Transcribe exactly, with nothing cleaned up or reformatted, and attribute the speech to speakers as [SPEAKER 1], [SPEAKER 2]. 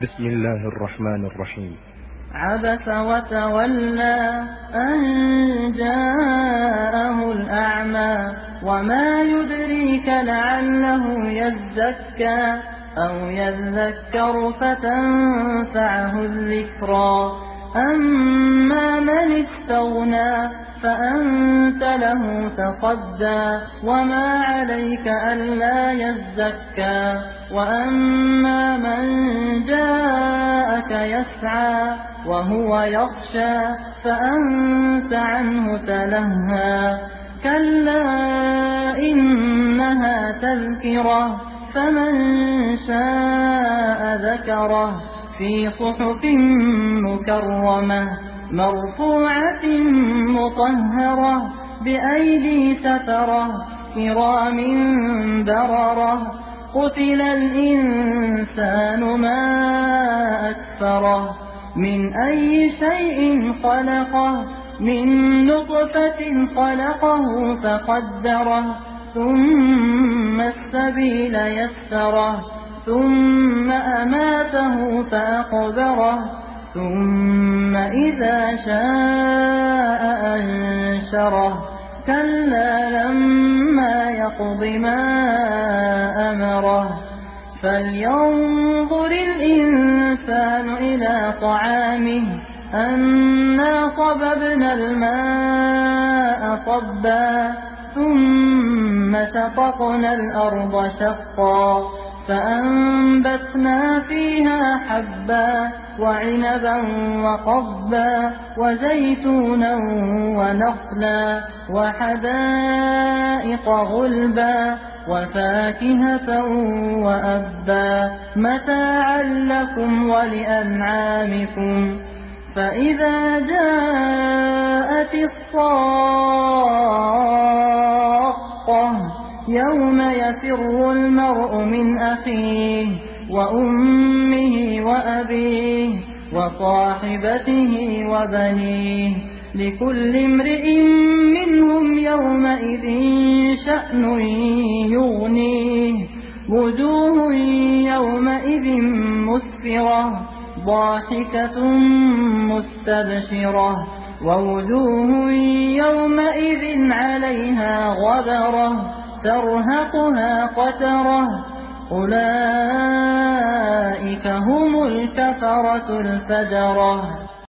[SPEAKER 1] بسم الله الرحمن الرحيم.
[SPEAKER 2] عبس وتولى أن جاءه الأعمى وما يدريك لعله يزكى أو يذكر فتنفعه الذكرى. أما من استغنى فأنت له تصدى وما عليك ألا يزكى. وأما من جاءك يسعى وهو يخشى فأنت عنه تلهى. كلا إنها تذكرة فمن شاء ذكره في صحف مكرمة مرفوعة مطهرة بأيدي سفرة كرام بررة. قتل الإنسان ما أكفره من أي شيء خلقه من نطفة خلقه فقدره ثم السبيل يسره ثم أماته فأقبره ثم إذا شاء أنشره. كلا لما يقض ما أمره. فلينظر الإنسان إلى طعامه أنا صببنا الماء صبا ثم شققنا الأرض شقا فأنبتنا فيها حبا وعنبا وقضبا وزيتونا ونخلا وحدائق غلبا وفاكهة وأبا متاعا لكم ولأنعامكم. فإذا جاءت الصاخة يوم يفر المرء من أخيه وأمه وأبيه وصاحبته وبنيه لكل امرئ منهم يومئذ شأن يغنيه. وجوه يومئذ مسفرة ضاحكة مستبشرة ووجوه يومئذ عليها غبرة ترهقها قترة. أولئك هم الكفرة الفجرة.